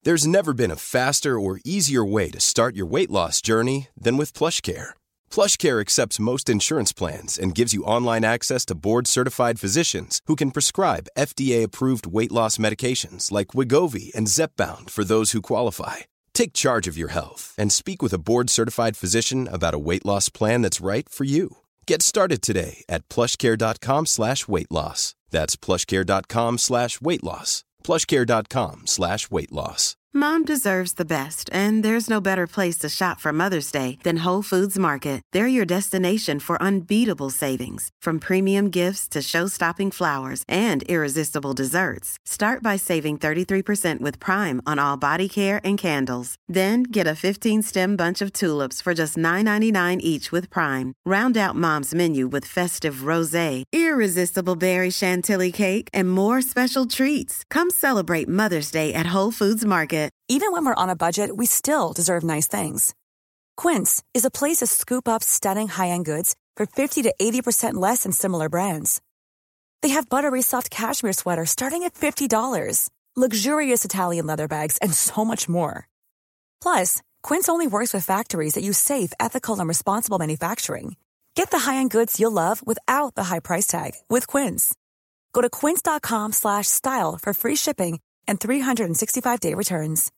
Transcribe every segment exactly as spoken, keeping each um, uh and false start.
There's never been a faster or easier way to start your weight loss journey than with PlushCare. PlushCare accepts most insurance plans and gives you online access to board-certified physicians who can prescribe F D A-approved weight loss medications like Wegovy and Zepbound for those who qualify. Take charge of your health and speak with a board-certified physician about a weight loss plan that's right for you. Get started today at plushcare.com slash weight loss. That's plushcare.com slash weight loss. plushcare.com slash weight loss. Mom deserves the best, and there's no better place to shop for Mother's Day than Whole Foods Market. They're your destination for unbeatable savings, from premium gifts to show-stopping flowers and irresistible desserts. Start by saving thirty-three percent with Prime on all body care and candles. Then get a fifteen-stem bunch of tulips for just nine ninety-nine each with Prime. Round out Mom's menu with festive rosé, irresistible berry chantilly cake, and more special treats. Come celebrate Mother's Day at Whole Foods Market. Even when we're on a budget, we still deserve nice things. Quince is a place to scoop up stunning high-end goods for fifty to eighty percent less than similar brands. They have buttery soft cashmere sweaters starting at fifty dollars, luxurious Italian leather bags, and so much more. Plus, Quince only works with factories that use safe, ethical, and responsible manufacturing. Get the high-end goods you'll love without the high price tag with Quince. Go to quince.com slash style for free shipping and three sixty-five day returns.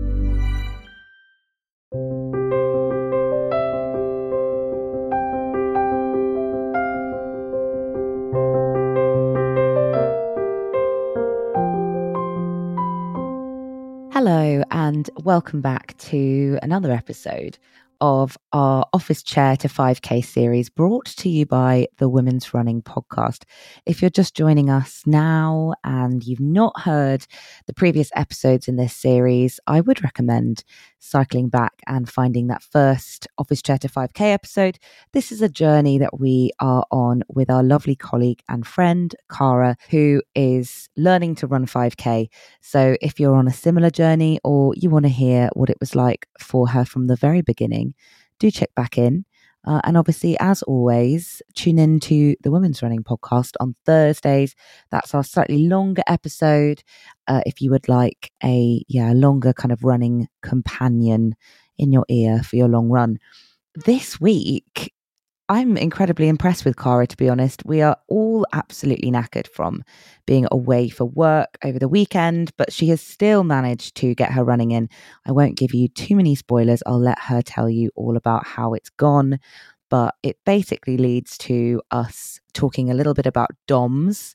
Hello, and welcome back to another episode of our Office Chair to five K series, brought to you by the Women's Running Podcast. If you're just joining us now and you've not heard the previous episodes in this series, I would recommend cycling back and finding that first Office Chair to five K episode. This is a journey that we are on with our lovely colleague and friend, Cara, who is learning to run five K. So if you're on a similar journey or you want to hear what it was like for her from the very beginning, do check back in. Uh, and obviously, as always, tune in to the Women's Running Podcast on Thursdays. That's our slightly longer episode. Uh, if you would like a yeah longer kind of running companion in your ear for your long run. This week, I'm incredibly impressed with Cara, to be honest. We are all absolutely knackered from being away for work over the weekend, but she has still managed to get her running in. I won't give you too many spoilers. I'll let her tell you all about how it's gone. But it basically leads to us talking a little bit about D O M S.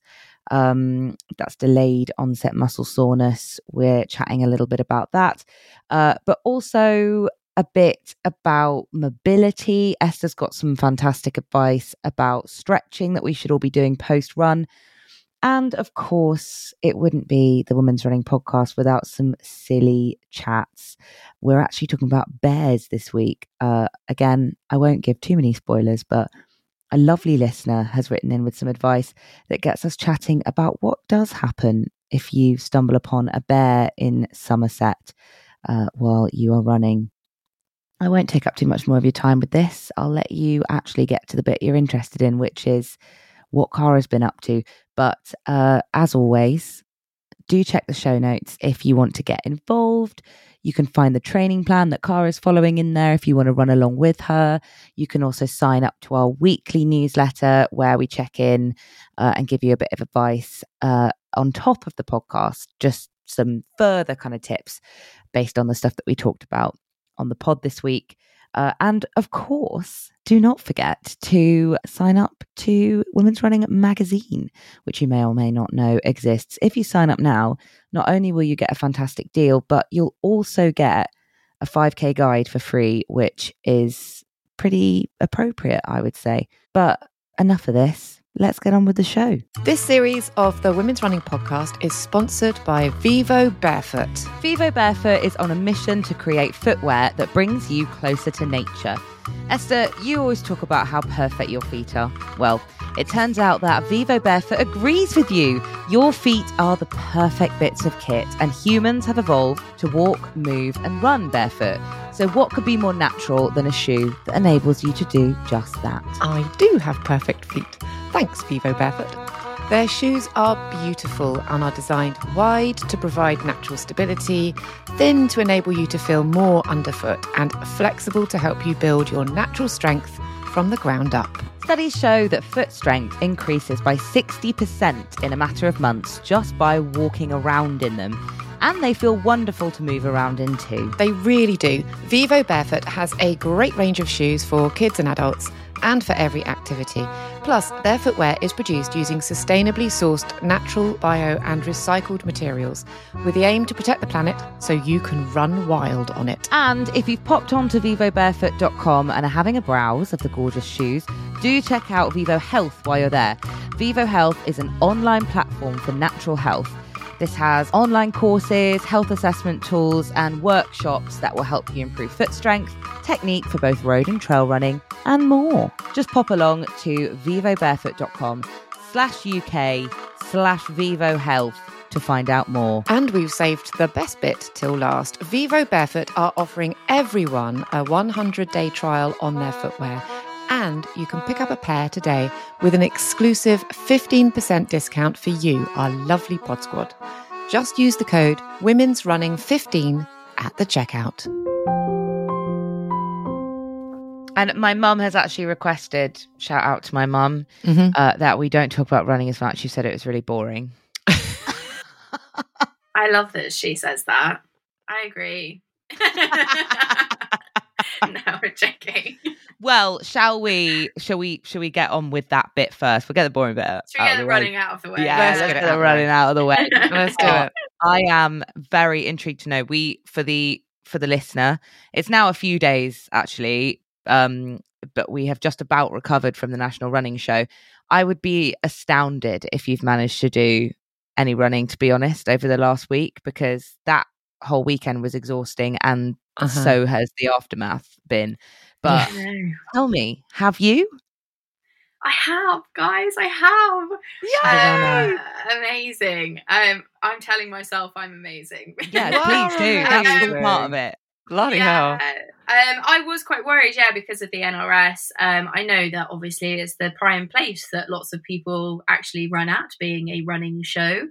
Um, that's delayed onset muscle soreness. We're chatting a little bit about that. Uh, but also a bit about mobility. Esther's got some fantastic advice about stretching that we should all be doing post-run. And of course, it wouldn't be the Women's Running Podcast without some silly chats. We're actually talking about bears this week. Uh, again, I won't give too many spoilers, but a lovely listener has written in with some advice that gets us chatting about what does happen if you stumble upon a bear in Somerset uh, while you are running. I won't take up too much more of your time with this. I'll let you actually get to the bit you're interested in, which is what Cara's been up to. But uh, as always, do check the show notes if you want to get involved. You can find the training plan that Cara's following in there if you want to run along with her. You can also sign up to our weekly newsletter where we check in uh, and give you a bit of advice uh, on top of the podcast, just some further kind of tips based on the stuff that we talked about on the pod this week. Uh, and of course, do not forget to sign up to Women's Running Magazine, which you may or may not know exists. If you sign up now, not only will you get a fantastic deal, but you'll also get a five K guide for free, which is pretty appropriate, I would say. But enough of this. Let's get on with the show. This series of the Women's Running Podcast is sponsored by Vivo Barefoot. Vivo Barefoot is on a mission to create footwear that brings you closer to nature. Esther, you always talk about how perfect your feet are. Well, it turns out that Vivo Barefoot agrees with you. Your feet are the perfect bits of kit, and humans have evolved to walk, move, and run barefoot. So what could be more natural than a shoe that enables you to do just that? I do have perfect feet. Thanks, Vivo Barefoot. Their shoes are beautiful and are designed wide to provide natural stability, thin to enable you to feel more underfoot, and flexible to help you build your natural strength from the ground up. Studies show that foot strength increases by sixty percent in a matter of months just by walking around in them. And they feel wonderful to move around in too. They really do. Vivo Barefoot has a great range of shoes for kids and adults, and for every activity. Plus, their footwear is produced using sustainably sourced natural, bio and recycled materials with the aim to protect the planet so you can run wild on it. And if you've popped onto vivo barefoot dot com and are having a browse of the gorgeous shoes, do check out Vivo Health while you're there. Vivo Health is an online platform for natural health. This has online courses, health assessment tools, and workshops that will help you improve foot strength, technique for both road and trail running, and more. Just pop along to vivo barefoot dot com slash UK slash Vivo Health to find out more. And we've saved the best bit till last. Vivo Barefoot are offering everyone a one hundred day trial on their footwear. And you can pick up a pair today with an exclusive fifteen percent discount for you, our lovely Pod Squad. Just use the code Women's Running fifteen at the checkout. And my mum has actually requested, shout out to my mum, Mm-hmm. uh, that we don't talk about running as much. She said it was really boring. I love that she says that. I agree. No, we're joking. Well, shall we? Shall we? Shall we get on with that bit first? We'll get the boring bit. Should we get the running out of the way? Yeah, Let's let's get get it the running out of the way. Let's do it. I am very intrigued to know. We for the for the listener, it's now a few days actually, um, but we have just about recovered from the National Running Show. I would be astounded if you've managed to do any running, to be honest, over the last week, because that whole weekend was exhausting, and Uh-huh. so has the aftermath been. But I know. tell me, have you? I have, guys. I have. Yay! Uh, amazing. Um, I'm telling myself I'm amazing. Yeah, Wow. please do. That's Um, all part of it. Bloody yeah. hell. Um, I was quite worried, yeah, because of the N R S. Um, I know that obviously it's the prime place that lots of people actually run at, being a running show.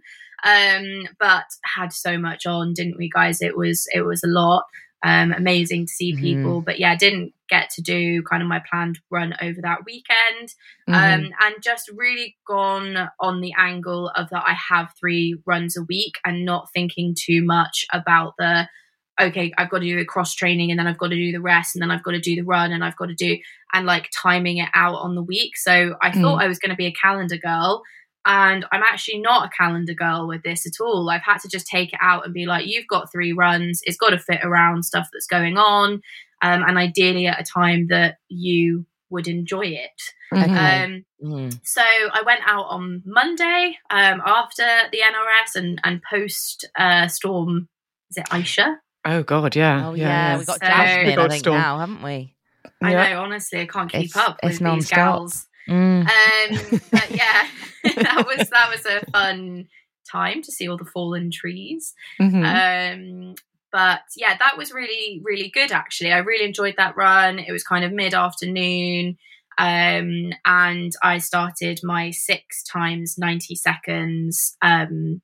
Um, but had so much on, didn't we, guys? It was it was a lot. Um, amazing to see people, but yeah, didn't get to do kind of my planned run over that weekend. Mhm. Um, and just really gone on the angle of that I have three runs a week and not thinking too much about the, okay, I've got to do the cross training and then I've got to do the rest and then I've got to do the run and I've got to do, and like timing it out on the week. So I thought I was going to be a calendar girl, and I'm actually not a calendar girl with this at all. I've had to just take it out and be like, you've got three runs. It's got to fit around stuff that's going on. Um, and ideally at a time that you would enjoy it. Mhm. Um, Mm. so I went out on Monday um, after the N R S and, and post uh, storm. Is it Aisha? Oh God, yeah. Oh yeah, we got So- Jasmine, We got I think Storm. now, haven't we? I Yeah. know, honestly, I can't keep It's- up with it's these non-stop. gals. Mm. Um, but yeah, that was that was a fun time to see all the fallen trees. Mhm. Um, but yeah, that was really, really good, actually. I really enjoyed that run. It was kind of mid-afternoon. Um, and I started my six times ninety seconds um,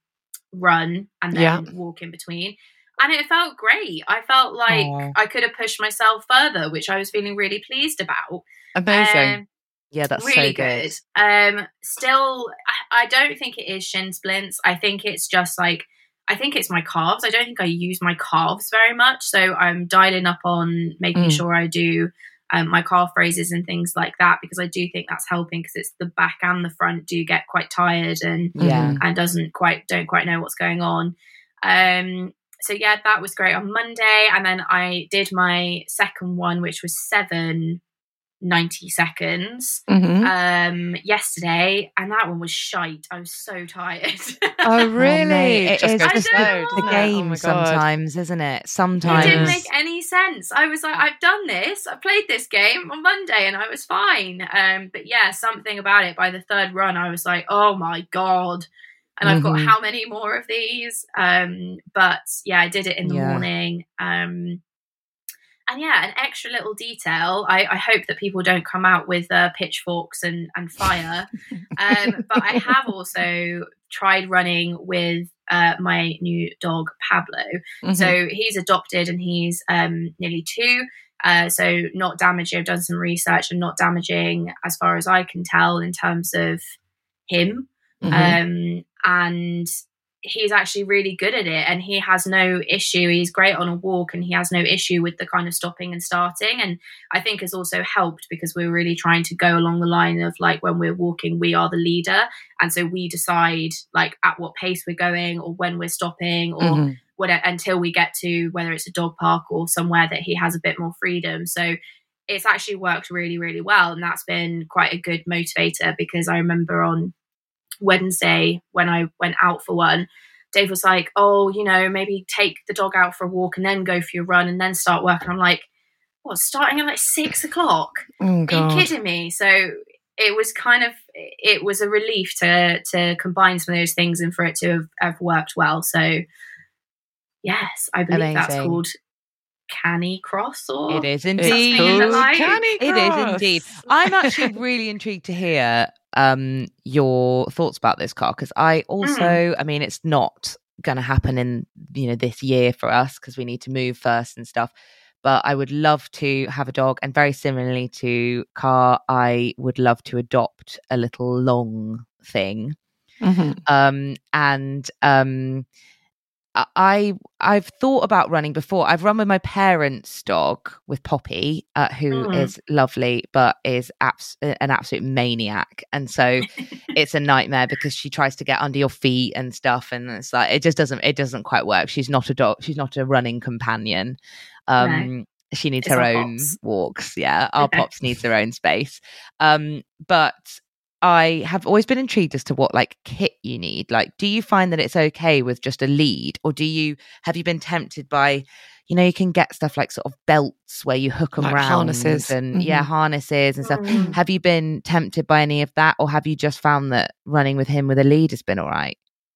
run and then Yeah. walk in between. And it felt great. I felt like Aw. I could have pushed myself further, which I was feeling really pleased about. Amazing. Um, Yeah, that's really so good. good. Um, still, I, I don't think it is shin splints. I think it's just like, I think it's my calves. I don't think I use my calves very much. So I'm dialing up on making Mm. sure I do um, my calf raises and things like that, because I do think that's helping, because it's the back and the front do get quite tired and Yeah. and doesn't quite don't quite know what's going on. Um, so yeah, that was great on Monday, and then I did my second one, which was seven ninety seconds Mhm. um yesterday, and that one was shite. I was so tired. Oh, Oh, really? mate, it Just is goes to just I show, know. the doesn't it? game Oh my God. sometimes, isn't it? It Sometimes. didn't make any sense. I was like, I've done this. I played this game on Monday and I was fine. Um, but yeah, something about it. By the third run, I was like, oh my God. And I've got Mhm. how many more of these? Um, but yeah, I did it in the Yeah. morning. Um, and yeah, an extra little detail. I, I hope that people don't come out with uh, pitchforks and, and fire. um, but I have also tried running with uh, my new dog, Pablo. Mm-hmm. So he's adopted and he's um, nearly two. Uh, so not damaging. I've done some research and not damaging as far as I can tell in terms of him. Mm-hmm. Um, and he's actually really good at it, and he has no issue. He's great on a walk, and he has no issue with the kind of stopping and starting. And I think has also helped because we're really trying to go along the line of like when we're walking, we are the leader. And so we decide like at what pace we're going or when we're stopping or mm-hmm. what, until we get to whether it's a dog park or somewhere that he has a bit more freedom. So it's actually worked really, really well. And that's been quite a good motivator, because I remember on Wednesday when I went out for one, Dave was like, oh, you know, maybe take the dog out for a walk and then go for your run and then start work. And I'm like, what, starting at like six o'clock? Oh, God. Are you kidding me? So it was kind of, it was a relief to to combine some of those things and for it to have, have worked well. So yes, I believe Amazing. That's called Canicross, or it is indeed. It is indeed. I'm actually really intrigued to hear um your thoughts about this car, because I also mm. I mean it's not going to happen in you know this year for us because we need to move first and stuff, but I would love to have a dog, and very similarly to Car, I would love to adopt a little long thing. Mm-hmm. um and um I I've thought about running before. I've run with my parents' dog, with Poppy, uh, who mm. is lovely but is abs- an absolute maniac, and so it's a nightmare because she tries to get under your feet and stuff, and it's like it just doesn't it doesn't quite work. She's not a dog. She's not a running companion. Um, no. She needs it's her own pops. walks. Yeah, our Pops needs their own space. Um, but. I have always been intrigued as to what like kit you need. Like, do you find that it's okay with just a lead, or do you have you been tempted by, you know, you can get stuff like sort of belts where you hook them like around harnesses mm-hmm. and yeah, harnesses and stuff. Mm. Have you been tempted by any of that, or have you just found that running with him with a lead has been all right?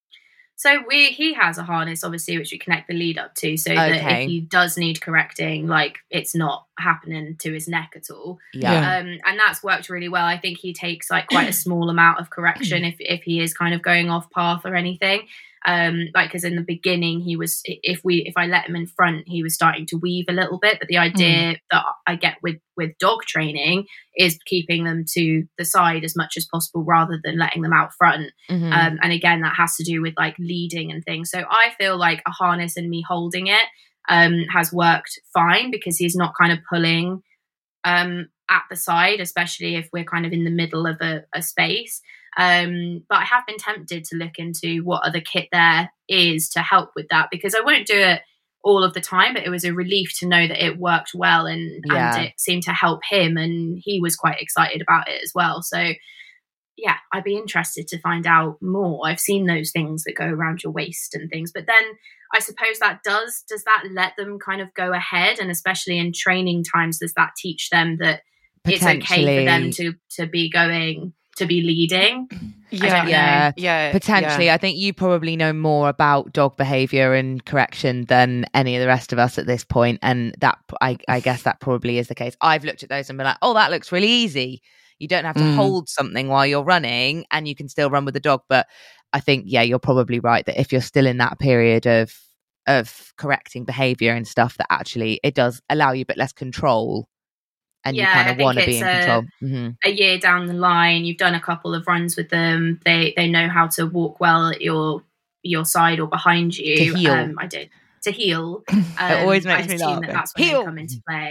So we he has a harness, obviously, which we connect the lead up to, so okay. that if he does need correcting, like it's not happening to his neck at all. Yeah, um, and that's worked really well. I think he takes like quite a small amount of correction if if he is kind of going off path or anything. Um, like because in the beginning he was, if we if I let him in front, he was starting to weave a little bit. But the idea mm. that I get with with dog training is keeping them to the side as much as possible rather than letting them out front. Mm-hmm. Um, and again, that has to do with like leading and things. So I feel like a harness and me holding it um, has worked fine, because he's not kind of pulling um, at the side, especially if we're kind of in the middle of a, a space. Um, but I have been tempted to look into what other kit there is to help with that, because I won't do it all of the time, but it was a relief to know that it worked well, and, yeah. and it seemed to help him, and he was quite excited about it as well. So yeah, I'd be interested to find out more. I've seen those things that go around your waist and things, but then I suppose that does, does that let them kind of go ahead? And especially in training times, does that teach them that it's okay for them to, to be going, to be leading? Yeah, yeah, yeah. Potentially. Yeah. I think you probably know more about dog behavior and correction than any of the rest of us at this point. And that, I, I guess that probably is the case. I've looked at those and been like, oh, that looks really easy. You don't have to mm. hold something while you're running, and you can still run with the dog. But I think, yeah, you're probably right that if you're still in that period of of correcting behavior and stuff, that actually it does allow you a bit less control, and yeah, you kind of want to be in a, control. Mm-hmm. A year down the line, you've done a couple of runs with them. They they know how to walk well at your your side or behind you. To heel. Um, I did to heel. Um, it always makes I me laugh. That that's when heel. they come into play.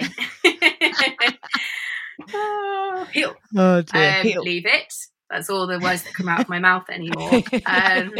Oh, heel. Oh dear. Um, heel. Leave it. That's all the words that come out of my mouth anymore. Um,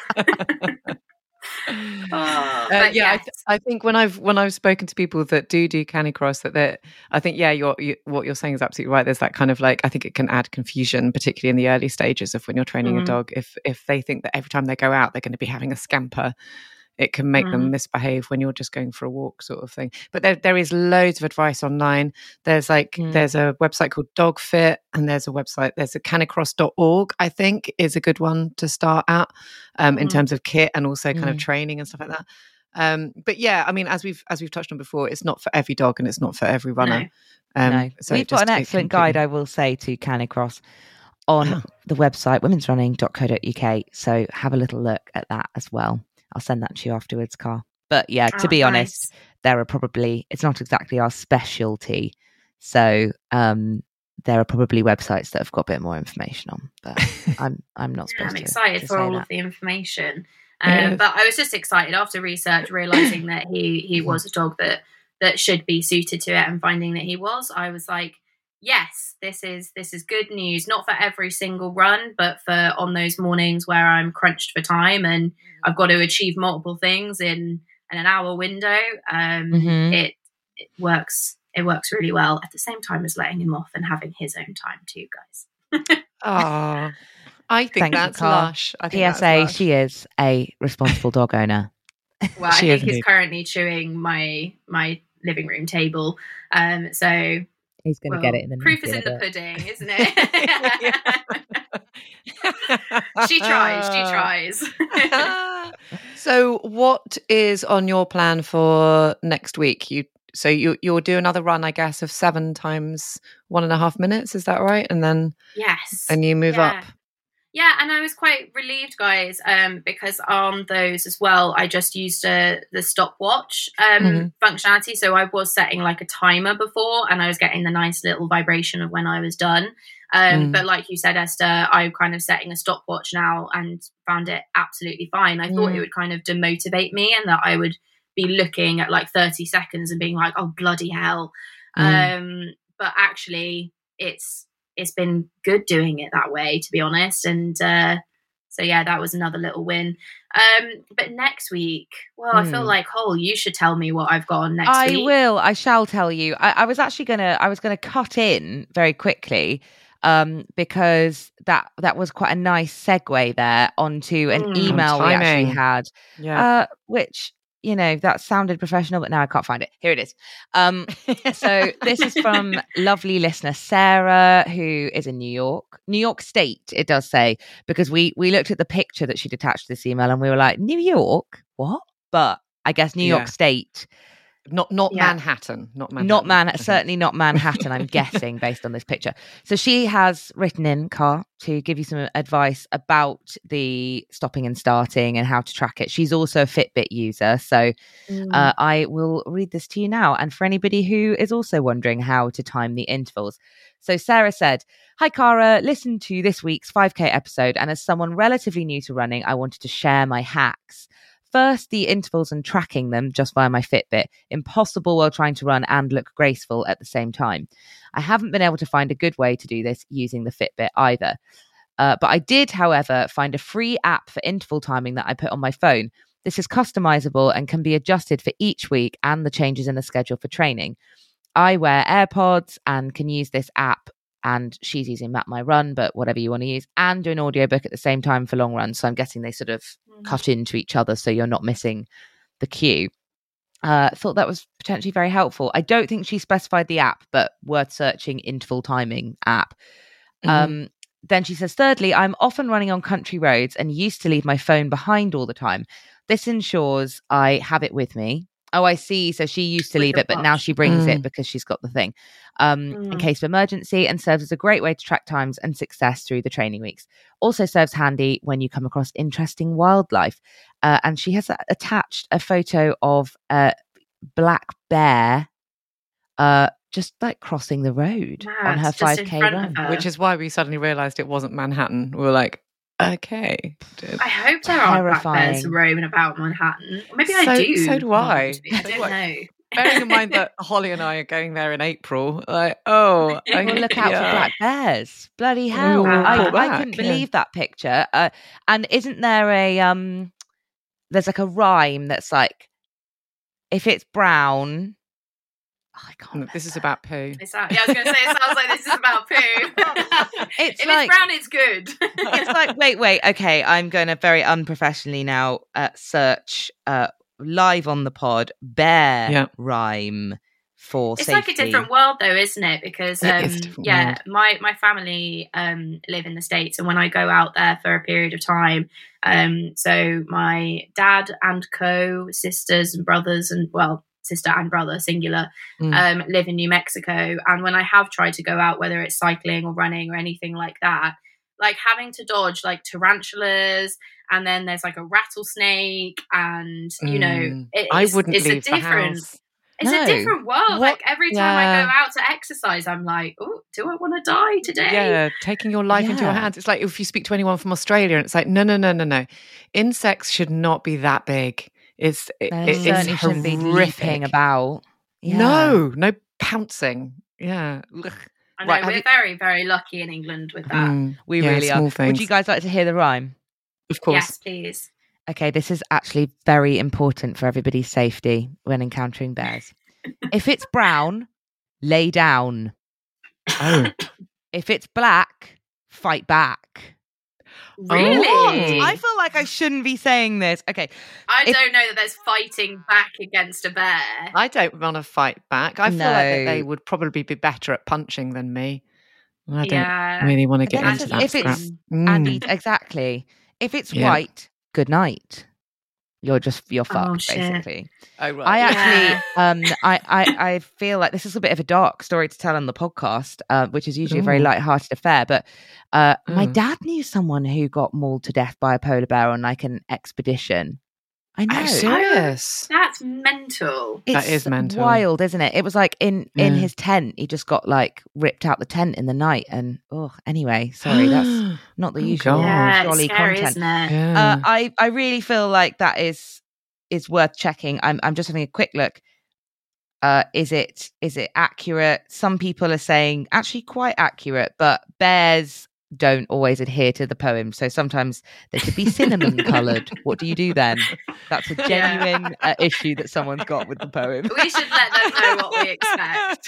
oh, uh, but yeah, yes. I, th- I think when I've when I've spoken to people that do do Canicross, that they I think yeah, you're, you, what you're saying is absolutely right. There's that kind of like, I think it can add confusion, particularly in the early stages of when you're training mm. a dog. If if they think that every time they go out they're going to be having a scamper, it can make mm. them misbehave when you're just going for a walk, sort of thing. But there there is loads of advice online. There's like mm. there's a website called Dog Fit, and there's a website, there's a canicross dot org, I think, is a good one to start at um, mm. in terms of kit and also kind mm. of training and stuff like that. Um, but yeah, I mean, as we've as we've touched on before, it's not for every dog and it's not for every runner. No. Um, no. so We've got an excellent guide, I will say, to Canicross on Oh. the website women's running dot co dot uk. So have a little look at that as well. I'll send that to you afterwards, Car. But yeah, to Oh, be nice. honest, there are probably, it's not exactly our specialty. So um, there are probably websites that have got a bit more information on. But I'm I'm not Yeah, supposed I'm to. excited to for say all that. of the information. Um, Yes. But I was just excited after research, realizing that he he was a dog that that should be suited to it, and finding that he was. I was like, yes, this is this is good news. Not for every single run, but for on those mornings where I'm crunched for time and I've got to achieve multiple things in, in an hour window. Um, Mhm. It it works. It works really well at the same time as letting him off and having his own time too, guys. Oh, I think Thank you, that's Carl. lush. I think P S A, that's lush. she is a responsible dog owner. Well, She I is think he's indeed. currently chewing my my living room table. Um, so He's going to well, get it in the proof is nappy in the a bit. pudding, isn't it? She tries. She tries. So, what is on your plan for next week? You so you you'll do another run, I guess, of seven times one and a half minutes. Is that right? And then Yes. and you move Yeah. up. Yeah, and I was quite relieved, guys, um, because on those as well, I just used uh, the stopwatch um, Mhm. functionality. So I was setting like a timer before, and I was getting the nice little vibration of when I was done. Um, Mm. But like you said, Esther, I'm kind of setting a stopwatch now and found it absolutely fine. I thought Mm. it would kind of demotivate me, and that I would be looking at like thirty seconds and being like, "Oh bloody hell!" Mm. Um, but actually, it's it's been good doing it that way, to be honest. And uh, so, yeah, that was another little win. Um, but next week, well, I feel Hmm. like, Cole, you should tell me what I've got on next I week. will. I shall tell you. I, I was actually gonna. I was gonna cut in very quickly, um, because that that was quite a nice segue there onto an Mm. email we actually timing. had, Yeah. uh, which you know that sounded professional, but now I can't find it. Here it is. Um, so this is from lovely listener Sarah, who is in New York, New York State. It does say, because we we looked at the picture that she'd attached to this email and we were like, New York, what? But I guess New Yeah. York State. Not not Yeah. Manhattan. Not Manhattan. Not Man, I think. certainly not Manhattan, I'm guessing, based on this picture. So she has written in, Car, to give you some advice about the stopping and starting and how to track it. She's also a Fitbit user. So Mm. uh, I will read this to you now. And for anybody who is also wondering how to time the intervals. So Sarah said, "Hi, Cara, listen to this week's five K episode. And as someone relatively new to running, I wanted to share my hacks. First, the intervals and tracking them just via my Fitbit. Impossible while trying to run and look graceful at the same time. I haven't been able to find a good way to do this using the Fitbit either. Uh, but I did, however, find a free app for interval timing that I put on my phone. This is customizable and can be adjusted for each week and the changes in the schedule for training. I wear AirPods and can use this app, and she's using Map My Run, but whatever you want to use, and do an audiobook at the same time for long runs. So I'm guessing they sort of Mm. cut into each other so you're not missing the cue. Uh, thought that was potentially very helpful. I don't think she specified the app, but worth searching interval timing app. Mhm. Um, then she says, thirdly, I'm often running on country roads and used to leave my phone behind all the time. This ensures I have it with me. Oh, I see. So she used to With leave the it, but now watch. she brings Mm. it because she's got the thing um, in Mm. case of emergency, and serves as a great way to track times and success through the training weeks. Also serves handy when you come across interesting wildlife. Uh, and she has uh, attached a photo of a black bear uh, just like crossing the road Mad, on her just in five K front of run. her. Which is why we suddenly realised it wasn't Manhattan. We were like, okay. I hope there are black bears Terrifying. roaming about Manhattan. Or maybe I So- do. so do want I. them to be. I So don't do I. know. Bearing in mind that Holly and I are going there in April, like, oh, I, Well, look out yeah. for black bears. Bloody We hell. will I, report I back, couldn't yeah. believe that picture. Uh, and isn't there a, um, there's like a rhyme that's like, if it's brown, oh, I can't. This is about poo. It sound, yeah, I was going to say, it sounds like this is about poo. It's if like- it's brown, it's good. It's like, wait, wait, okay, I'm going to very unprofessionally now uh, search uh, live on the pod, bear Yeah. rhyme for it's safety. like a different world though, isn't it? Because um, It is a different yeah, world. my my family um, live in the States, and when I go out there for a period of time, um, so my dad and co sisters and brothers, and well, sister and brother singular, Mm. um, live in New Mexico, and when I have tried to go out, whether it's cycling or running or anything like that, like having to dodge like tarantulas, and then there's like a rattlesnake, and you know, Mm. it, I it's, wouldn't it's leave a the different. house. It's No. a different world. What- Like every time I yeah. go out to exercise, I'm like, oh, do I want to die today? Yeah, taking your life into your Yeah. hands. It's like if you speak to anyone from Australia and it's like, no, no, no, no, no. Insects should not be that big. It's, it, They it- certainly it's shouldn't be horrific. leaping about. Yeah. No, no pouncing. Yeah. Ugh. I know Right, have we're you- very, very lucky in England with that. Mm, We yeah, really small are. things. Would you guys like to hear the rhyme? Of course. Yes, please. Okay, this is actually very important for everybody's safety when encountering bears. If it's brown, lay down. Oh. If it's black, fight back. Really? Oh. I feel like I shouldn't be saying this. Okay. I If- don't know that there's fighting back against a bear. I don't want to fight back. I feel like that No. they would probably be better at punching than me. I don't yeah. really want to get Then into it's- that if crap. it's- Mm. Andy, exactly. If it's Yeah. white, good night. You're just you're Oh, fucked, shit. basically. Oh, right. I actually, Yeah. um, I, I, I feel like this is a bit of a dark story to tell on the podcast, uh, which is usually a very Ooh. light-hearted affair. But uh, my Mm. dad knew someone who got mauled to death by a polar bear on like an expedition. I know. Oh, serious? That's mental. It's That is mental. wild, isn't it? It was like in in Yeah. his tent. He just got like ripped out the tent in the night, and oh, anyway, sorry, that's not the Oh, usual God. Yeah, it's jolly scary, content. isn't it? Yeah. Uh, I I really feel like that is is worth checking. I'm I'm just having a quick look. Uh, is it is it accurate? Some people are saying actually quite accurate, but bears don't always adhere to the poem. So sometimes they could be cinnamon coloured. What do you do then? That's a Yeah. genuine uh, issue that someone's got with the poem. We should let them know what we expect.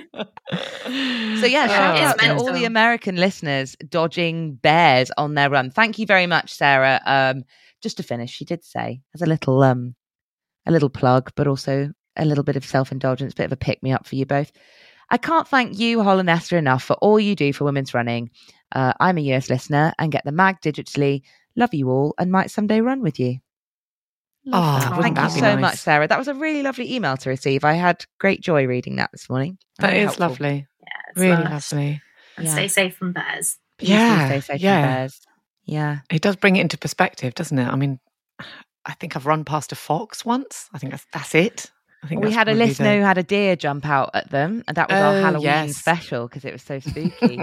So yeah, shout It is out to all mental. the American listeners dodging bears on their run. Thank you very much, Sarah. Um, just to finish, she did say as a little um, a little plug, but also a little bit of self-indulgence, bit of a pick me up for you both. I can't thank you, Hol and Esther, enough for all you do for women's running. Uh, I'm a U S listener and get the mag digitally. Love you all and might someday run with you. Oh, that. wouldn't Thank you that be so nice? much, Sarah. That was a really lovely email to receive. I had great joy reading that this morning. That Very is helpful. lovely. Yeah, it's Really lush. lovely. And Yeah. stay safe from bears. Please do Yeah, stay safe from yeah. bears. Yeah. It does bring it into perspective, doesn't it? I mean, I think I've run past a fox once. I think that's that's it. I think We that's had a probably listener the- who had a deer jump out at them, and that was our Oh, Halloween yes. special because it was so spooky.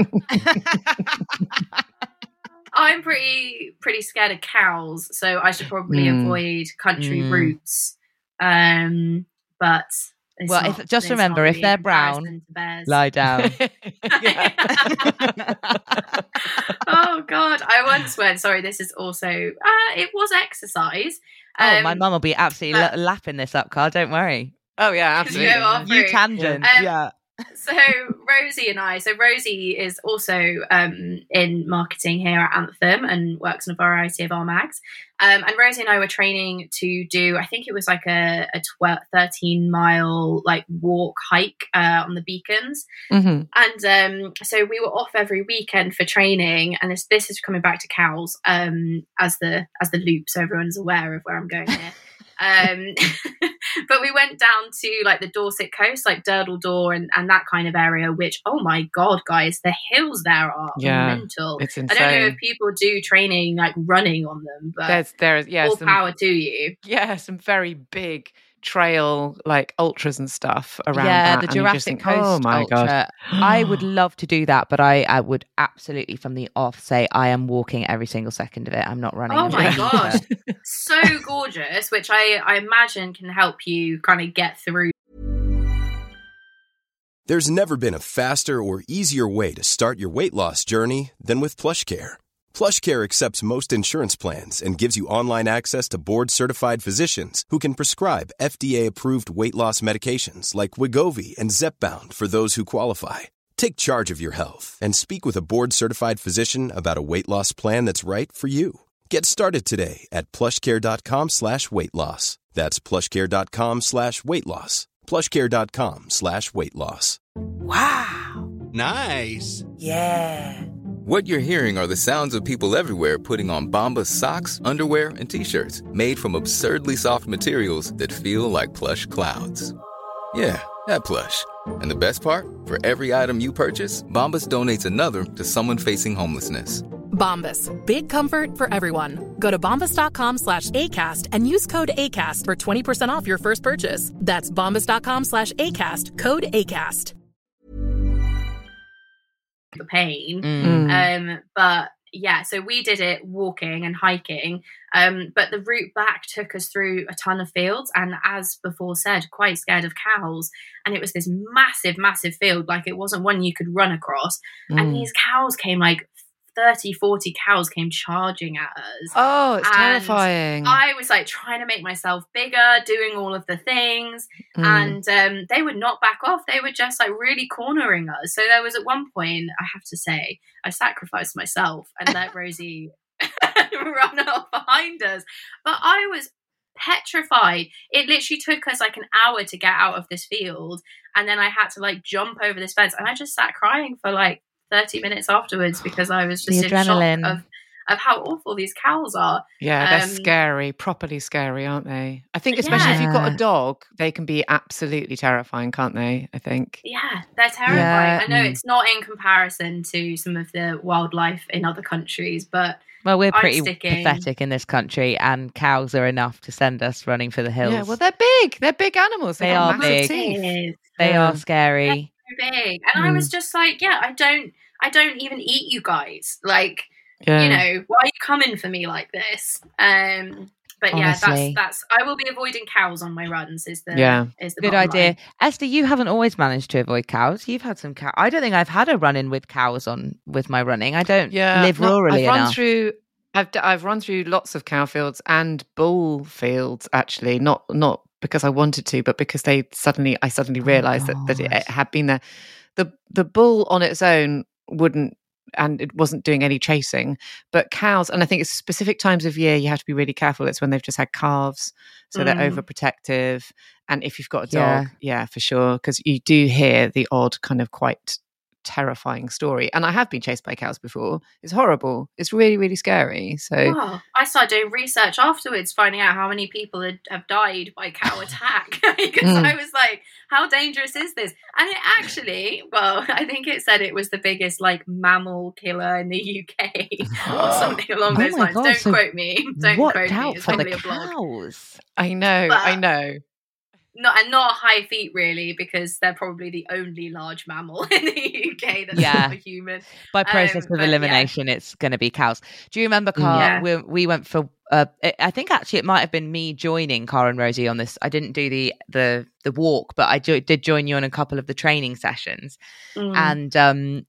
I'm pretty pretty scared of cows, so I should probably Mm. avoid country Mm. routes. Um, but it's Well, not- if- just it's remember, not if really they're in comparison brown, to bears. Lie down. Yeah. Oh God, I once went. Sorry, this is also. Uh, it was exercise. Oh, my Um, mum will be absolutely but- la- lapping this up, Carl. Don't worry. Oh yeah, Could you absolutely. go off? You Through. tangent. Um, yeah. So Rosie and I, so Rosie is also um, in marketing here at Anthem and works on a variety of our mags. Um, and Rosie and I were training to do, I think it was like a, a twelve, thirteen mile like walk hike uh, on the beacons. Mhm. And um, so we were off every weekend for training. And this, this is coming back to cows um, as the as the loop, so everyone's aware of where I'm going here. um but we went down to like the Dorset coast, like Durdle Door and, and that kind of area, which oh my god guys, the hills there are Yeah, mental. It's I don't know insane. if people do training like running on them, but There's there is yeah all some, power to you. yeah some very big trail like ultras and stuff around Yeah, that, the and you just Jurassic think, Coast oh my Ultra. god, I would love to do that, but I, I would absolutely from the off say I am walking every single second of it. I'm not running. Oh as my well. gosh, so gorgeous, which I, I imagine can help you kind of get through. There's never been a faster or easier way to start your weight loss journey than with PlushCare. PlushCare accepts most insurance plans and gives you online access to board-certified physicians who can prescribe F D A-approved weight loss medications like Wegovy and Zepbound for those who qualify. Take charge of your health and speak with a board-certified physician about a weight loss plan that's right for you. Get started today at plushcare.com slash weight loss. That's plushcare.com slash weight loss. plushcare.com slash weight loss. Wow. Nice. Yeah. What you're hearing are the sounds of people everywhere putting on Bombas socks, underwear, and T-shirts made from absurdly soft materials that feel like plush clouds. Yeah, that plush. And the best part? For every item you purchase, Bombas donates another to someone facing homelessness. Bombas. Big comfort for everyone. Go to bombas.com slash ACAST and use code ACAST for twenty percent off your first purchase. That's bombas.com slash ACAST. Code ACAST. The pain. Mm. Um, but yeah, so we did it walking and hiking. Um, but the route back took us through a ton of fields, and as before said, quite scared of cows. And it was this massive, massive field, like it wasn't one you could run across. Mm. And these cows came like thirty, forty cows came charging at us. Oh, it's And terrifying. I was like trying to make myself bigger, doing all of the things. Mm. And um, they would not back off. They were just like really cornering us. So there was at one point, I have to say, I sacrificed myself and let Rosie run off behind us. But I was petrified. It literally took us like an hour to get out of this field. And then I had to like jump over this fence. And I just sat crying for like thirty minutes afterwards because I was just The in adrenaline. shock of, of how awful these cows are. Yeah, they're Um, scary, properly scary, aren't they? I think especially if you've got Yeah. a dog, they can be absolutely terrifying, can't they? I think. Yeah, they're terrifying. Yeah. I know Mm. it's not in comparison to some of the wildlife in other countries, but Well, we're I'm pretty sticking. pathetic in this country, and cows are enough to send us running for the hills. Yeah, well, they're big. They're big animals. They've They got are massive big. teeth. it is they Yeah. are scary. so big. And I was just like, yeah, I don't I don't even eat you guys. Like, Yeah. you know, why are you coming for me like this? Um but yeah, Honestly. that's that's I will be avoiding cows on my runs is the Yeah. is the Good bottom idea. line. Esther, you haven't always managed to avoid cows. You've had some cow. I don't think I've had a run in with cows on with my running. I don't Yeah, live no, rurally I've run enough. through. I've d- I've run through lots of cow fields and bull fields. Actually, not not because I wanted to, but because they suddenly I suddenly realised that, that it, God. it had been there. The the bull on its own wouldn't, and it wasn't doing any chasing. But cows, and I think it's specific times of year you have to be really careful. It's when they've just had calves, so they're Mm. overprotective. And if you've got a Yeah. dog, yeah, for sure, because you do hear the odd kind of quite terrifying story. And I have been chased by cows before. It's horrible. It's really, really scary. So Oh, I started doing research afterwards, finding out how many people had, have died by cow attack. Because Mm. I was like, how dangerous is this? And it actually, well, I think it said it was the biggest like mammal killer in the U K or something along Oh those my lines. God, Don't so quote me. Don't Watch quote me. out It's for probably the a blog. cows. I know, But- I know. Not and not a high feet really, because they're probably the only large mammal in the U K that's Yeah. not a human. By process Um, of but yeah. elimination, it's going to be cows. Do you remember, Car? Yeah. We, we went for. Uh, it- I think actually it might have been me joining Car and Rosie on this. I didn't do the the the walk, but I jo- did join you on a couple of the training sessions. Mm. And um,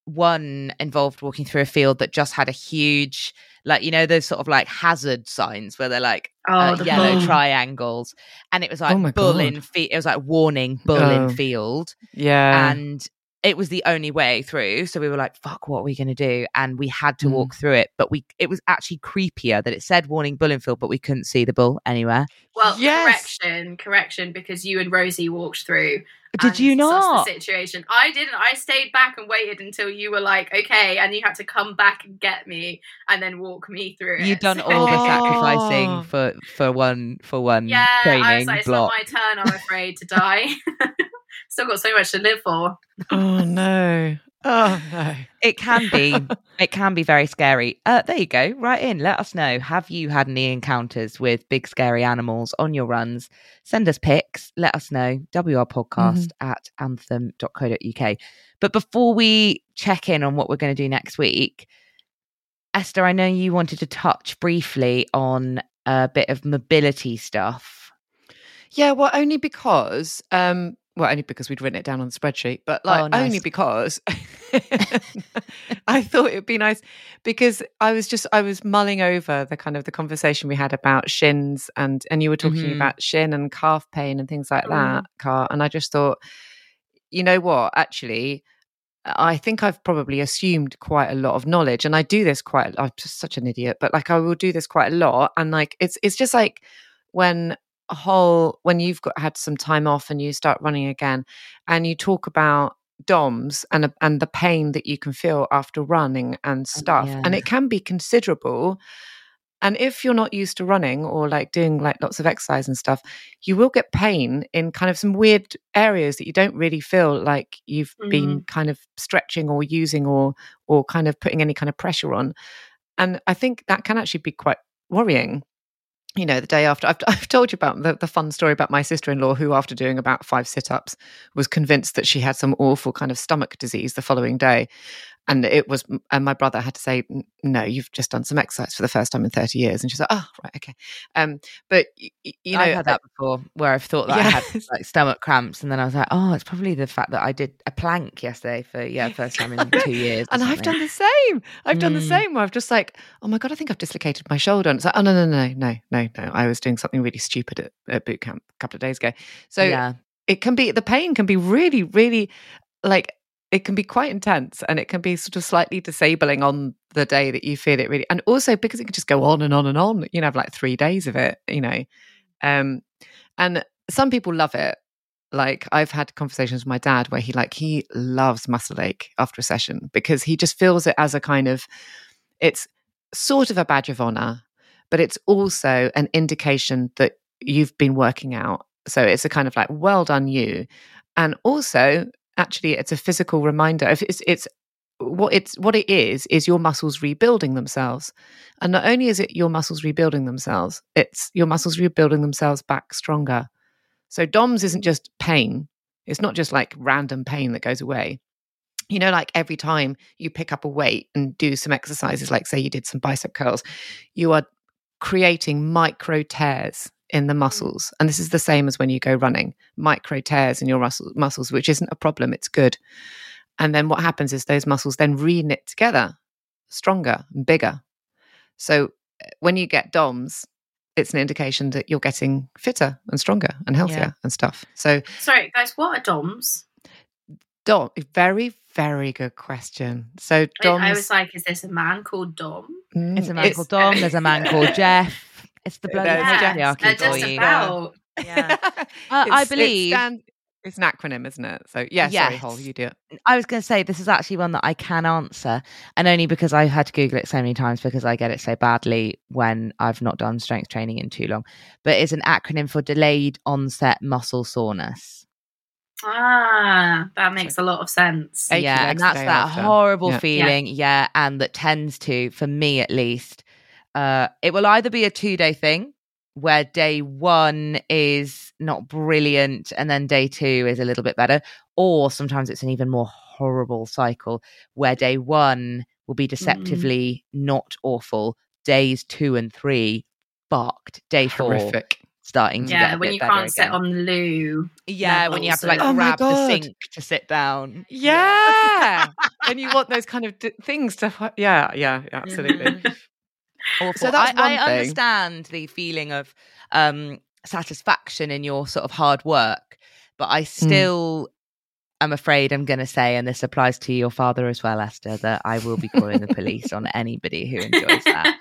one involved walking through a field that just had a huge, like, you know, those sort of like hazard signs where they're like Oh, uh, the yellow bull. triangles, and it was like Oh my bull God. in field. It was like warning bull Oh. in field, Yeah. and it was the only way through. So we were like, "Fuck, what are we going to do?" And we had to Mm. walk through it, but we it was actually creepier that it said warning bull in field, but we couldn't see the bull anywhere. Well, Yes. correction, correction, because you and Rosie walked through. Did and you sussed not? The situation. I didn't. I stayed back and waited until you were like, okay, and you had to come back and get me and then walk me through it. You've done So- all the Oh. sacrificing for for one for one Yeah, training I was like, it's block. not my turn, I'm afraid, to die. Still got so much to live for. Oh no. Oh no. It can be. It can be very scary. Uh, there you go. Write in. Let us know. Have you had any encounters with big scary animals on your runs? Send us pics. Let us know. W R podcast at anthem dot co dot uk. But before we check in on what we're going to do next week, Esther, I know you wanted to touch briefly on a bit of mobility stuff. Yeah, well, only because, um, well, only because we'd written it down on the spreadsheet, but like Oh, nice. only because I thought it would be nice because I was just I was mulling over the kind of the conversation we had about shins and and you were talking Mhm. about shin and calf pain and things like Mm. that, Car, and I just thought, you know what, actually. I think I've probably assumed quite a lot of knowledge, and I do this quite. I'm just such an idiot, but like I will do this quite a lot, and like it's it's just like when whole, when you've got had some time off and you start running again, and you talk about D O M S and and the pain that you can feel after running and stuff, yeah. and it can be considerable. And if you're not used to running or like doing like lots of exercise and stuff, you will get pain in kind of some weird areas that you don't really feel like you've mm. been kind of stretching or using or or kind of putting any kind of pressure on. And I think that can actually be quite worrying. You know, the day after, I've, I've told you about the, the fun story about my sister-in-law who, after doing about five sit-ups, was convinced that she had some awful kind of stomach disease the following day. And it was, and my brother had to say, no, you've just done some exercise for the first time in thirty years. And she's like, oh, right, okay. Um, but, you know. I've had that before, where I've thought that yes. I had like stomach cramps. And then I was like, oh, it's probably the fact that I did a plank yesterday for, yeah, first time in two years. And I've done the same. I've mm. done the same where I've just like, oh my God, I think I've dislocated my shoulder. And it's like, oh, no, no, no, no, no, no. I was doing something really stupid at, at boot camp a couple of days ago. So yeah. it can be, the pain can be really, really like, it can be quite intense, and it can be sort of slightly disabling on the day that you feel it really. And also because it can just go on and on and on, you know, have like three days of it, you know. Um, and some people love it. Like I've had conversations with my dad where he like, he loves muscle ache after a session because he just feels it as a kind of, it's sort of a badge of honor, but it's also an indication that you've been working out. So it's a kind of like, well done you. And also, actually, it's a physical reminder. If it's, it's what it's what it is is your muscles rebuilding themselves, and not only is it your muscles rebuilding themselves, it's your muscles rebuilding themselves back stronger. So D O M S isn't just pain; it's not just like random pain that goes away. You know, like every time you pick up a weight and do some exercises, like say you did some bicep curls, you are creating micro tears in the muscles. And this is the same as when you go running, micro tears in your muscle, muscles, which isn't a problem, it's good. And then what happens is those muscles then re-knit together, stronger and bigger. So when you get D O M S, it's an indication that you're getting fitter and stronger and healthier yeah. and stuff. So sorry guys, what are D O M S? D O M S, very, very good question. So D O M S, I was like, is this a man called Dom? Mm, it's a man it's, called Dom, there's a man called Jeff. It's the bloody yeah, patriarchy for you. About. Yeah. uh, I believe it stand, it's an acronym, isn't it? So yeah, yes. sorry, Hol, you do it. I was going to say this is actually one that I can answer, and only because I had to Google it so many times because I get it so badly when I've not done strength training in too long. But it's an acronym for delayed onset muscle soreness. Ah, that makes a lot of sense. Yeah, and that's that after. horrible yeah. feeling, yeah. yeah, and that tends to, for me at least. Uh, it will either be a two-day thing where day one is not brilliant and then day two is a little bit better, or sometimes it's an even more horrible cycle where day one will be deceptively mm. not awful, days two and three fucked, day four horrific. starting to yeah, get a when bit you better can't again. sit on the loo. Yeah, when you have to like oh grab the sink to sit down. Yeah, and you want those kind of d- things to. Yeah, yeah, absolutely. Awful. So that's I, I understand the feeling of um, satisfaction in your sort of hard work, but I still mm. am afraid I'm going to say, and this applies to your father as well, Esther, that I will be calling the police on anybody who enjoys that.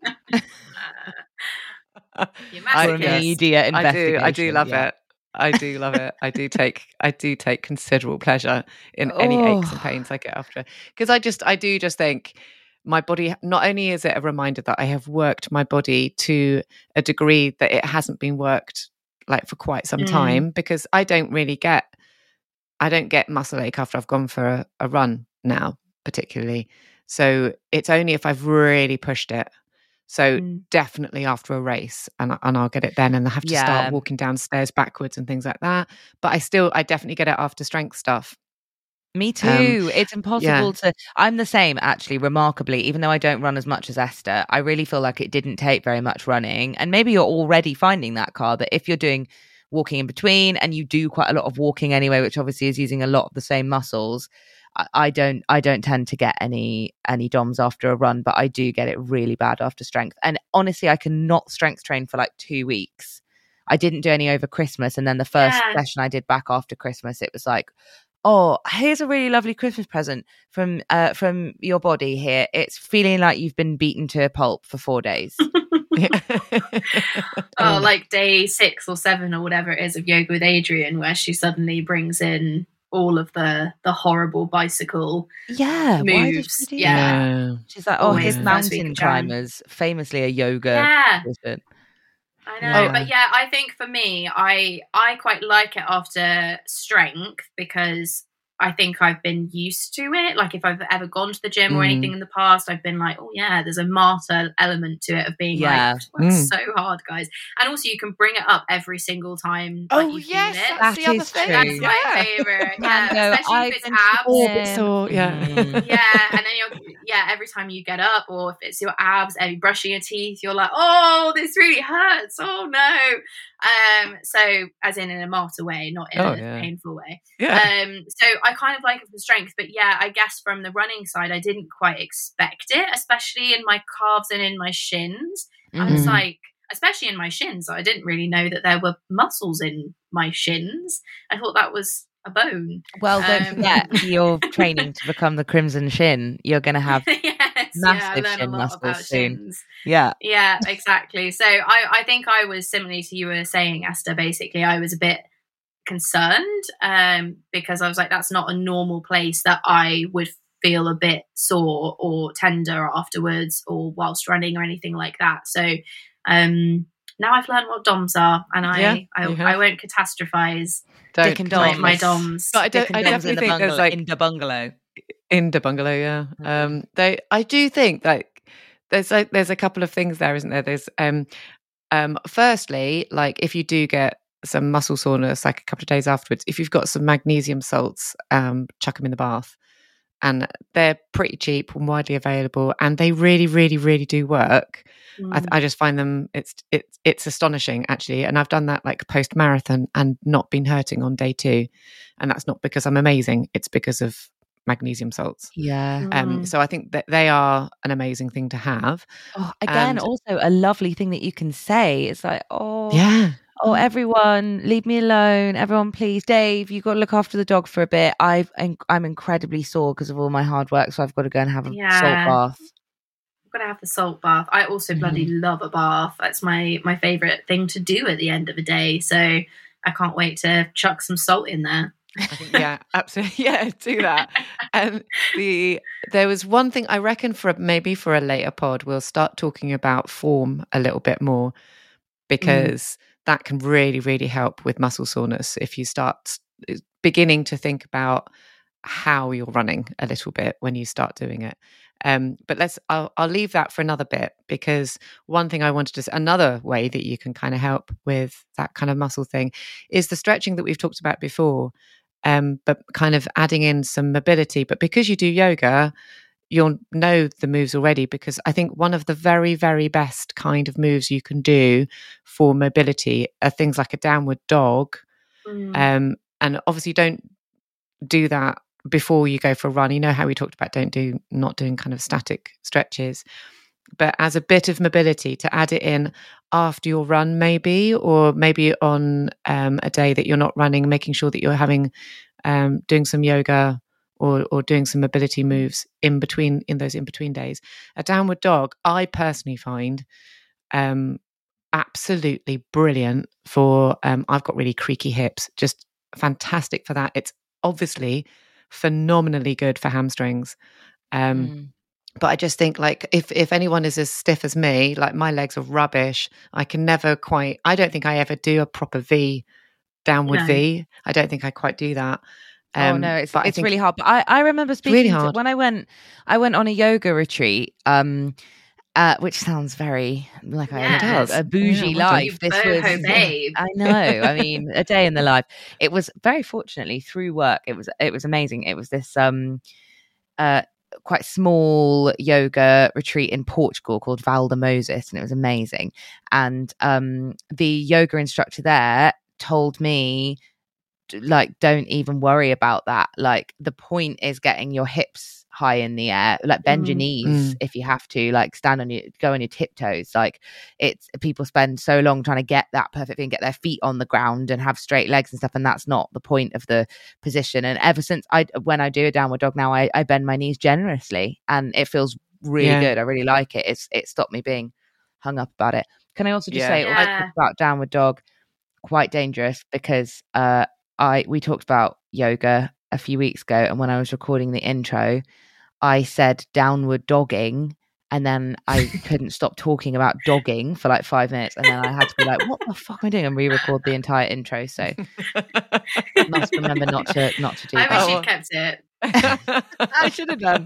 For immediate investigation. I do, I do love yeah. it. I do love it. I do take, I do take considerable pleasure in any oh. aches and pains I get after it, because I just, I do just think. My body, not only is it a reminder that I have worked my body to a degree that it hasn't been worked like for quite some mm. time, because I don't really get, I don't get muscle ache after I've gone for a, a run now, particularly. So it's only if I've really pushed it. So mm. definitely after a race, and, and I'll get it then, and I have to yeah. start walking downstairs backwards and things like that. But I still, I definitely get it after strength stuff. Me too. Um, it's impossible yeah. to... I'm the same, actually, remarkably. Even though I don't run as much as Esther, I really feel like it didn't take very much running. And maybe you're already finding that, Carl, that if you're doing walking in between and you do quite a lot of walking anyway, which obviously is using a lot of the same muscles, I, I don't I don't tend to get any any D O M S after a run, but I do get it really bad after strength. And honestly, I cannot strength train for like two weeks. I didn't do any over Christmas. And then the first yeah. session I did back after Christmas, it was like, oh, here's a really lovely Christmas present from uh, from your body here. It's feeling like you've been beaten to a pulp for four days. Oh, like day six or seven or whatever it is of Yoga with Adriene, where she suddenly brings in all of the the horrible bicycle yeah moves. why did she do yeah. that? She's like, oh, Always his the first week mountain of Jan. climbers, famously a yoga Yeah. position. I know, Yeah. but yeah, I think for me, I I quite like it after strength because I think I've been used to it. Like if I've ever gone to the gym or Mm. anything in the past, I've been like, oh yeah, there's a martyr element to it of being Yeah. like, that's Mm. so hard, guys. And also you can bring it up every single time. Oh, like, you yes, feel it. that's That the other is thing. true. That's my Yeah. favorite. Mando, Yeah, especially I've if it's been to abs. the Orbits gym. or, yeah. Mhm. Yeah, and then you're yeah, every time you get up or if it's your abs and you're brushing your teeth, you're like, oh, this really hurts. Oh no. Um, so as in in a martyr way, not in Oh, a yeah. painful way. Yeah. Um, so I kind of like it for strength, but yeah, I guess from the running side, I didn't quite expect it, especially in my calves and in my shins. I was Mhm. like, especially in my shins, I didn't really know that there were muscles in my shins. I thought that was a bone. Well, don't Um, forget, you're training to become the Crimson Shin. You're going to have yes, yeah, massive I learned a shin lot muscles about soon. shins. Yeah. Yeah, exactly. So I, I think I was similarly to you were saying, Esther. Basically, I was a bit concerned um, because I was like, that's not a normal place that I would feel a bit sore or tender afterwards or whilst running or anything like that. So um, now I've learned what DOMs are, and I Yeah, I, you have. I won't catastrophize Don't Dick and because my, Dom. my DOMs. But I, don't, Dick and I Dom's in definitely the think there's bungalow. like in the bungalow. in the bungalow, yeah. Um, they, I do think like there's like there's a couple of things there, isn't there? There's um, um, firstly, like if you do get some muscle soreness, like a couple of days afterwards, if you've got some magnesium salts, um, chuck them in the bath, and they're pretty cheap and widely available, and they really, really, really do work. Mm. I, I just find them it's it's it's astonishing actually, and I've done that like post marathon and not been hurting on day two, and that's not because I'm amazing; it's because of magnesium salts. Yeah. Um, Mm. so I think that they are an amazing thing to have. Oh, again, And- also a lovely thing that you can say. It's like, oh, Yeah, oh, everyone, leave me alone. Everyone, please. Dave, you've got to look after the dog for a bit. I've, I'm incredibly sore because of all my hard work, so I've got to go and have a Yeah. salt bath. I've got to have the salt bath. I also bloody love a bath. That's my my favorite thing to do at the end of a day. So I can't wait to chuck some salt in there. I think, yeah, absolutely, yeah, do that. And the there was one thing I reckon for a, maybe for a later pod we'll start talking about form a little bit more because mm. that can really, really help with muscle soreness if you start beginning to think about how you're running a little bit when you start doing it. Um, but let's I'll, I'll leave that for another bit because one thing I wanted to say, another way that you can kind of help with that kind of muscle thing is the stretching that we've talked about before, um, but kind of adding in some mobility. But because you do yoga, you'll know the moves already, because I think one of the very, very best kind of moves you can do for mobility are things like a downward dog. Mm. Um, and obviously don't do that before you go for a run. You know how we talked about don't do not doing kind of static stretches, but as a bit of mobility to add it in after your run maybe, or maybe on um, a day that you're not running, making sure that you're having um, doing some yoga or or doing some mobility moves in between, in those in between days. A downward dog I personally find um, absolutely brilliant for um, I've got really creaky hips, just fantastic for that. It's obviously phenomenally good for hamstrings. Um, mm. But I just think like if, if anyone is as stiff as me, like my legs are rubbish. I can never quite, I don't think I ever do a proper V, downward No. V. I don't think I quite do that. Um, oh no, it's it's really hard. But I, I remember speaking really to, hard. when I went, I went on a yoga retreat, um, Uh, which sounds very like yes. a, a bougie yeah, life. This was, babe. I know. I mean, a day in the life. It was very fortunately through work. It was it was amazing. It was this um, uh, quite small yoga retreat in Portugal called Val de Moses, and it was amazing. And um, the yoga instructor there told me, like, don't even worry about that. Like, the point is getting your hips high in the air, like bend mm. your knees mm. if you have to, like stand on your go on your tiptoes. Like, it's people spend so long trying to get that perfect thing, get their feet on the ground and have straight legs and stuff, and that's not the point of the position. And ever since I when I do a downward dog now, I, I bend my knees generously and it feels really yeah. good. I really like it. It's it stopped me being hung up about it. Can I also just Yeah. say, I Yeah. talked about downward dog, quite dangerous because uh, I we talked about yoga a few weeks ago, and when I was recording the intro, I said downward dogging, and then I couldn't stop talking about dogging for like five minutes, and then I had to be like, "What the fuck am I doing?" and re-record the entire intro. So must remember not to not to do I that. wish you'd kept it. I should have done.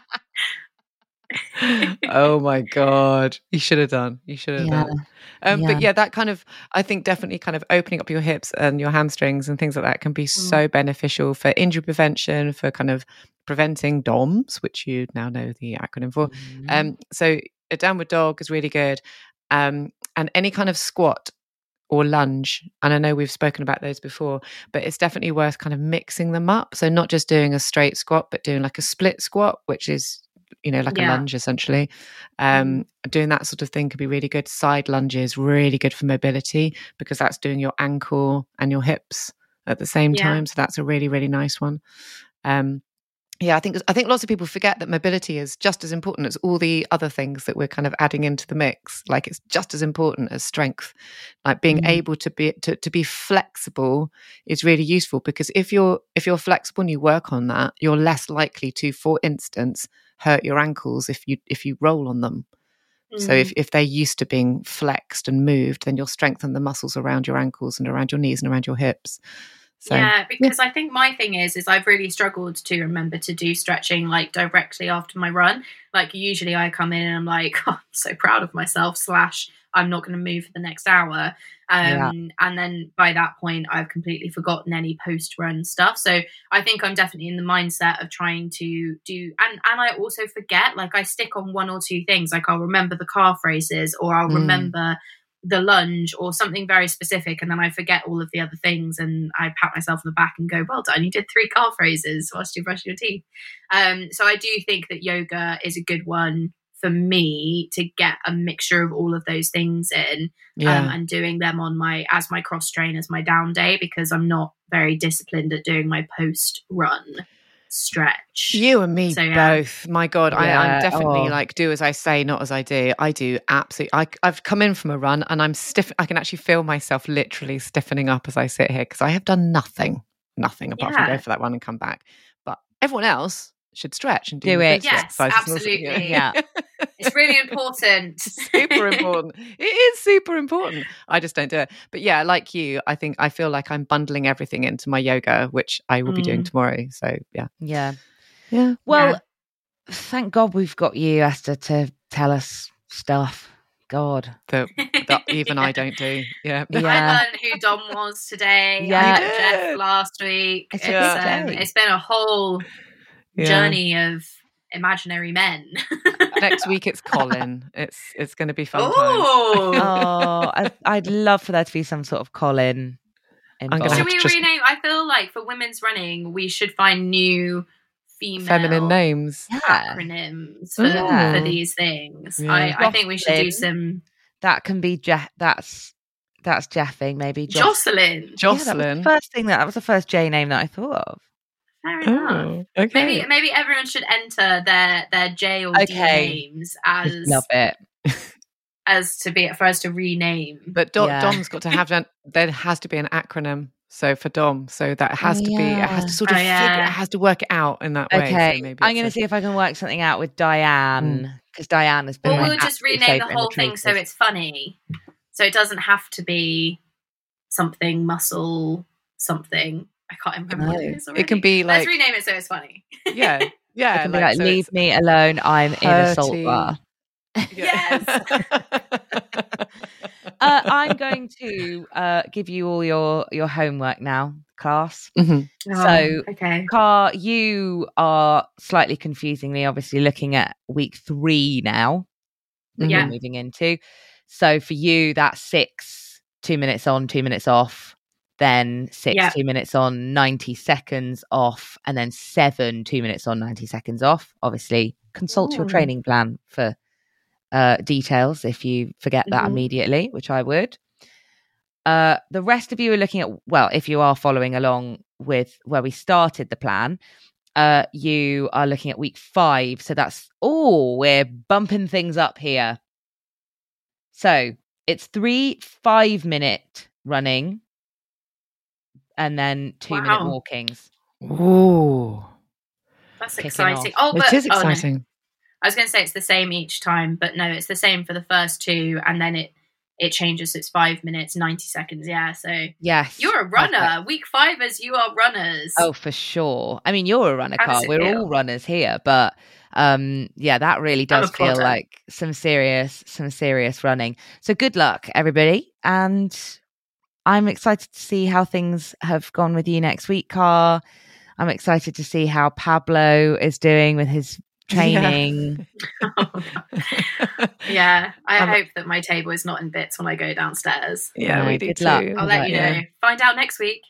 Oh my God. You should have done. You should have Yeah. done. Um, Yeah. But yeah, that kind of, I think definitely kind of opening up your hips and your hamstrings and things like that can be so beneficial for injury prevention, for kind of preventing D O M S, which you now know the acronym for. Mhm. Um, so a downward dog is really good. Um, and any kind of squat or lunge, and I know we've spoken about those before, but it's definitely worth kind of mixing them up. So not just doing a straight squat, but doing like a split squat, which is, you know, like Yeah. a lunge essentially. Um, doing that sort of thing could be really good. Side lunges, really good for mobility because that's doing your ankle and your hips at the same Yeah. time. So that's a really, really nice one. Um, yeah, I think I think lots of people forget that mobility is just as important as all the other things that we're kind of adding into the mix. Like it's just as important as strength. Like being Mm. able to be to, to be flexible is really useful because if you're if you're flexible and you work on that, you're less likely to, for instance, hurt your ankles if you if you roll on them. So if, if they're used to being flexed and moved, then you'll strengthen the muscles around your ankles and around your knees and around your hips. So, yeah, because I think my thing is, is I've really struggled to remember to do stretching like directly after my run. Like usually I come in and I'm like, oh, I'm so proud of myself, slash, I'm not going to move for the next hour. Um, Yeah. And then by that point, I've completely forgotten any post-run stuff. So I think I'm definitely in the mindset of trying to do, and, and I also forget, like I stick on one or two things. Like I'll remember the calf raises, or I'll Mm. remember the lunge or something very specific, and then I forget all of the other things, and I pat myself on the back and go, well done, you did three calf raises whilst you're brushing your teeth. Um, so I do think that yoga is a good one for me to get a mixture of all of those things in, yeah. um, and doing them on my as my cross train as my down day, because I'm not very disciplined at doing my post run stretch. You and me So, yeah. both. My God, I, Yeah, I'm definitely oh. like do as I say, not as I do. I do absolutely. I, I've come in from a run and I'm stiff. I can actually feel myself literally stiffening up as I sit here because I have done nothing, nothing apart from Yeah. go for that run and come back. But everyone else should stretch and do, Do it. bits of Yes, exercises and also- absolutely. Yeah. It's really important. super important. It is super important. I just don't do it. But yeah, like you, I think I feel like I'm bundling everything into my yoga, which I will be doing Mm. tomorrow. So yeah. Yeah. Yeah. Well, Yeah. thank God we've got you, Esther, to tell us stuff. God. That, that even I don't do. Yeah. Yeah. I learned who Dom was today. Yeah. I You met Jeff did. last week. It's It's, a big um, day. it's been a whole Yeah. journey of imaginary men. Next week it's Colin. It's it's going to be fun times. Oh, Oh, I, I'd love for there to be some sort of Colin gonna involved. have should we to just- rename? I feel like for women's running, we should find new female Feminine names. Yeah. acronyms for, Yeah. for these things. Yeah. I, I think we should do Jocelyn. some That can be Je- that's that's Jeffing, maybe. Jo- Jocelyn. Yeah, that was Jocelyn. the first thing that that was the first J name that I thought of. Fair enough. Oh, okay. Maybe maybe everyone should enter their their J or D Okay. names as Love it. as to be for us to rename. But Do- Yeah. Dom's got to have an, there has to be an acronym. So for Dom, so that has Oh, to be, it has yeah. to sort of Oh, figure, yeah. it has to work it out in that way. Okay, So maybe I'm it's going a- to see if I can work something out with Diane because Diane has been. Or my we'll just absolute rename the favourite in whole thing so Troopers. it's funny. So it doesn't have to be something muscle something. I can't remember what it No. is already. It can be Let's like, rename it so it's funny. yeah, yeah. It can be like, so leave it's- me alone. I'm in a salt Hurty. bar. Yes. Uh, I'm going to uh, give you all your your homework now, class. Mhm. So- Oh, okay. Car, you are slightly confusingly, obviously, looking at week three now. That Yeah. you're moving into. So for you, that's six, two minutes on, two minutes off. Then six, Yeah. two minutes on, ninety seconds off, and then seven, two minutes on, ninety seconds off. Obviously, consult your Ooh. training plan for uh, details if you forget that Mhm. immediately, which I would. Uh, the rest of you are looking at, well, if you are following along with where we started the plan, uh, you are looking at week five. So that's, oh, we're bumping things up here. So it's three five-minute running and then two-minute Wow. walkings. Ooh. That's Kicking exciting. off. Oh, but It is oh, no. exciting. I was going to say it's the same each time, but no, it's the same for the first two, and then it it changes. It's five minutes, ninety seconds. Yeah, so Yes. you're a runner. Perfect. Week fivers, you are runners. Oh, for sure. I mean, you're a runner, How does Carl. it We're feel? all runners here, but um, yeah, that really I'm a does feel plodder. like some serious, some serious running. So good luck, everybody, and I'm excited to see how things have gone with you next week, Carl. I'm excited to see how Pablo is doing with his training. Yeah, I Um, hope that my table is not in bits when I go downstairs. Yeah, No, we do good too. luck. I'll let you know. Yeah. Find out next week.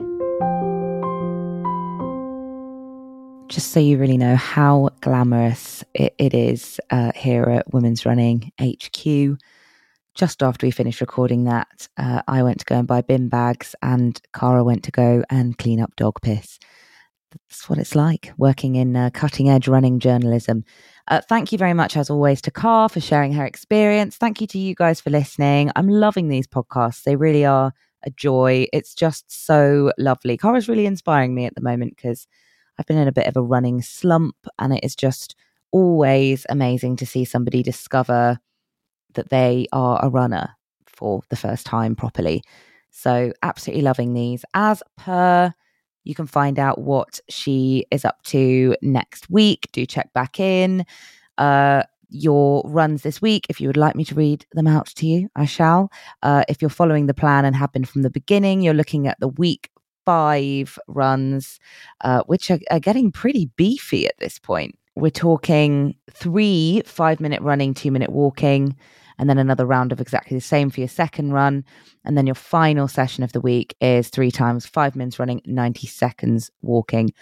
Just so you really know how glamorous it, it is uh, here at Women's Running H Q. Just after we finished recording that, uh, I went to go and buy bin bags and Cara went to go and clean up dog piss. That's what it's like working in uh, cutting edge running journalism. Uh, thank you very much, as always, to Car for sharing her experience. Thank you to you guys for listening. I'm loving these podcasts. They really are a joy. It's just so lovely. Car is really inspiring me at the moment because I've been in a bit of a running slump, and it is just always amazing to see somebody discover that they are a runner for the first time properly. So absolutely loving these. As per, you can find out what she is up to next week. Do check back in. Uh, your runs this week, if you would like me to read them out to you, I shall. Uh, if you're following the plan and have been from the beginning, you're looking at the week five runs, uh, which are, are getting pretty beefy at this point. We're talking three five-minute running, two-minute walking, and then another round of exactly the same for your second run. And then your final session of the week is three times five minutes running, ninety seconds walking.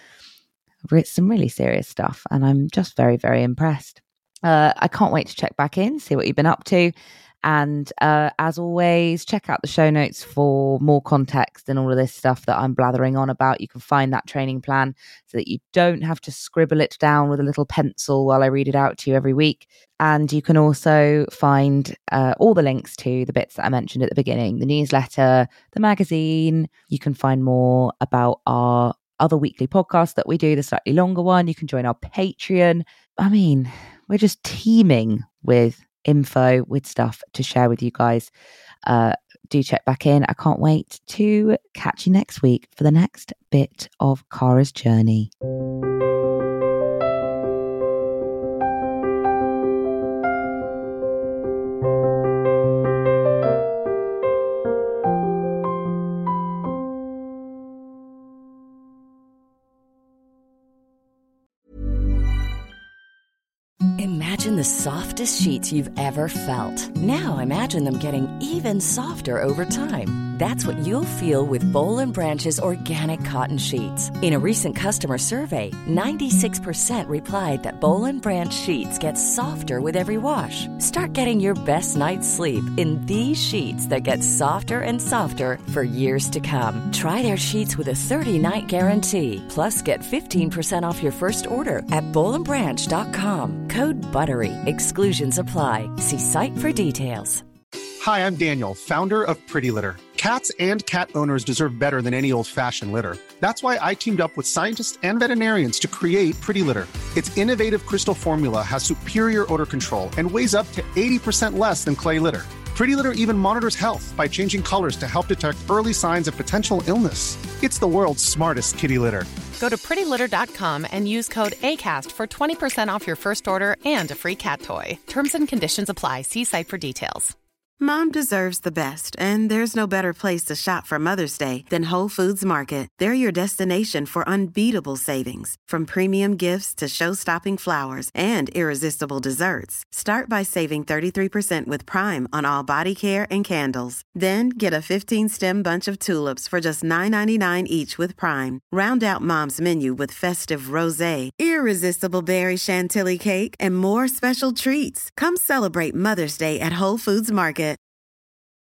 It's some really serious stuff, and I'm just very, very impressed. Uh, I can't wait to check back in, see what you've been up to. And uh, as always, check out the show notes for more context and all of this stuff that I'm blathering on about. You can find that training plan so that you don't have to scribble it down with a little pencil while I read it out to you every week. And you can also find uh, all the links to the bits that I mentioned at the beginning, the newsletter, the magazine. You can find more about our other weekly podcast that we do, the slightly longer one. You can join our Patreon. I mean, we're just teeming with info, with stuff to share with you guys. Uh, do check back in. I can't wait to catch you next week for the next bit of Cara's journey. Imagine the softest sheets you've ever felt. Now imagine them getting even softer over time. That's what you'll feel with Boll and Branch's organic cotton sheets. In a recent customer survey, ninety-six percent replied that Boll and Branch sheets get softer with every wash. Start getting your best night's sleep in these sheets that get softer and softer for years to come. Try their sheets with a thirty-night guarantee. Plus, get fifteen percent off your first order at boll and branch dot com. Code BUTTERY. Exclusions apply. See site for details. Hi, I'm Daniel, founder of Pretty Litter. Cats and cat owners deserve better than any old-fashioned litter. That's why I teamed up with scientists and veterinarians to create Pretty Litter. Its innovative crystal formula has superior odor control and weighs up to eighty percent less than clay litter. Pretty Litter even monitors health by changing colors to help detect early signs of potential illness. It's the world's smartest kitty litter. Go to pretty litter dot com and use code ACAST for twenty percent off your first order and a free cat toy. Terms and conditions apply. See site for details. Mom deserves the best, and there's no better place to shop for Mother's Day than Whole Foods Market. They're your destination for unbeatable savings, from premium gifts to show-stopping flowers and irresistible desserts. Start by saving thirty-three percent with Prime on all body care and candles. Then get a fifteen-stem bunch of tulips for just nine ninety-nine each with Prime. Round out Mom's menu with festive rosé, irresistible berry chantilly cake, and more special treats. Come celebrate Mother's Day at Whole Foods Market.